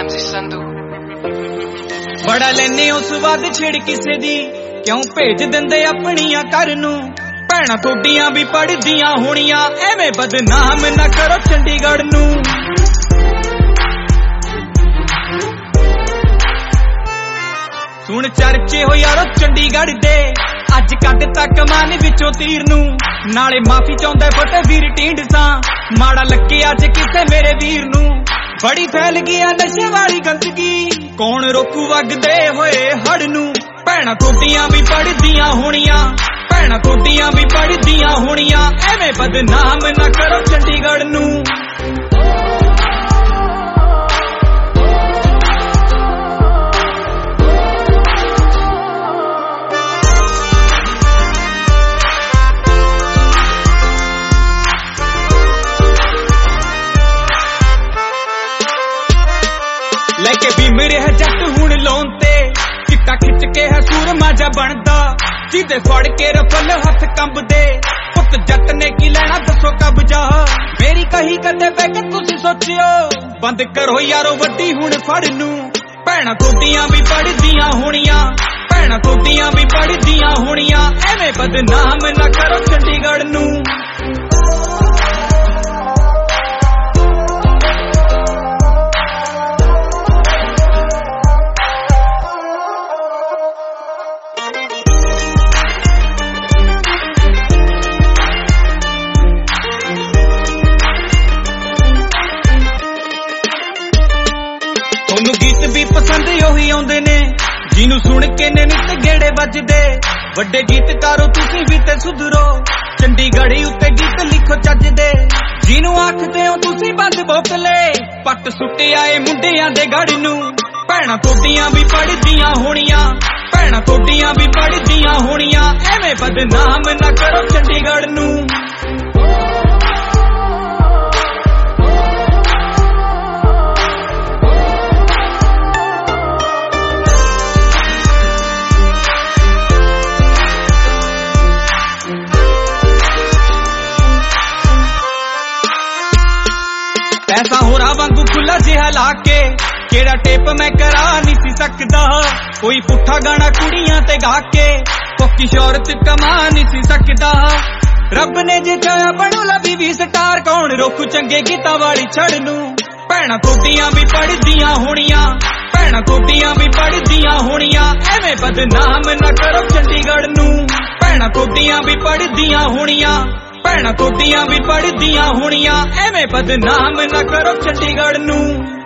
संधू बड़ा लेने उस बाद छेड़ किसे दी क्यों भेज दिंदे अपनियां घर नूं भैणां तोडियां भी पढ़दियां होणियां एवें बदनाम ना करो चंडीगढ़ नूं। सुन चर्चे हो यारो चंडीगढ़ दे अज कद तक कमान विचों तीर नूं नाले माफी चाहुंदे फटे वीर ढींडसा माड़ा लगे अज किसे मेरे वीर नूं। बड़ी फैल गई नशे वाली गंदगी कौन रोकू वगदे होए हड़ नूं भैणां तोडियां भी पढ़दियां होणियां भैणां तोडियां भी पढ़दियां होणियां एवें बदनाम ना करो चंडीगढ़ नूं। लेके भीम रह जट हुण लोन ते चिट्टा खिच के है सूर माजा बनदा सीधे फड़ के रफल हथ कंबदे पुत जट ने की लेना दसो कब्जा मेरी कही कदे बैके तुसी सोचियो बंद करो यारो वड्डी हुण फड़ नूं भैणां तोडियां भी पढ़दियां होणियां भैणां तोडियां भी पढ़दियां होणियां एवें बदनाम ना करो चंडीगढ़ नूं। ਤੁਹਾਨੂੰ गीत भी पसंद ਉਹੀ ਆਉਂਦੇ ਨੇ ਜਿਹਨੂੰ सुन के ने नित गेड़े ਵੱਜਦੇ ਵੱਡੇ ਗੀਤਕਾਰੋ ਤੁਸੀਂ ਵੀ ਤੇ ਸੁਧਰੋ ਚੰਡੀਗੜ੍ਹੀ ਉੱਤੇ ਗੀਤ ਲਿਖੋ ਚੱਜਦੇ ਜਿਹਨੂੰ ਆਖਦੇ ਹੋ ਤੁਸੀਂ ਬੰਦ ਬੋਤਲੇ ਪੱਟ ਸੁੱਟੇ ਆਏ ਮੁੰਡਿਆਂ ਦੇ ਗੜ ਨੂੰ ਭੈਣਾਂ ਤੋਡੀਆਂ ਵੀ ਪੜ੍ਹਦੀਆਂ ਹੋਣੀਆਂ ਭੈਣਾਂ ਤੋਡੀਆਂ ਵੀ ਪੜ੍ਹਦੀਆਂ ਹੋਣੀਆਂ ਐਵੇਂ ਬਦਨਾਮ ਨਾ ਕਰੋ ਚੰਡੀਗੜ੍ਹ ਨੂੰ। पैसा होरा वांगू खुला जिहा लाके केड़ा टेप मैं करा नहीं सी सकदा कोई पुठा गाना कुड़ियां ते गा के कोकी शौहरत कमा नहीं सी सकदा रब ने जे चाया बनू लवी भी स्टार कौन रोकू चंगे गीतां वाली छड़ नूं भैणां तोडियां भी पढ़दियां होणियां भैणां तोडियां भी पढ़दियां होणियां एवें बदनाम ना करो चंडीगढ़ नूं भैणां तोडियां भी पढ़दियां होणियां भैणां तोडियां भी पढ़दियां होणियां एवें बदनाम ना करो चंडीगढ़ नूं।